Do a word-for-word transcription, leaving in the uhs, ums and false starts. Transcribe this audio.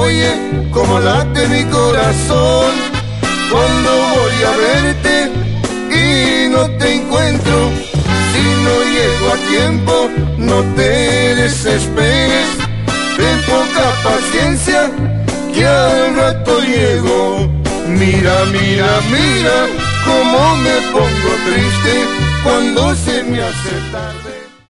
oye como late mi corazón cuando voy a verte y no te encuentro. Si no llego a tiempo, no te desesperes, ten poca paciencia que al rato llego. Mira, mira, mira cómo me pongo triste cuando se me hace tarde.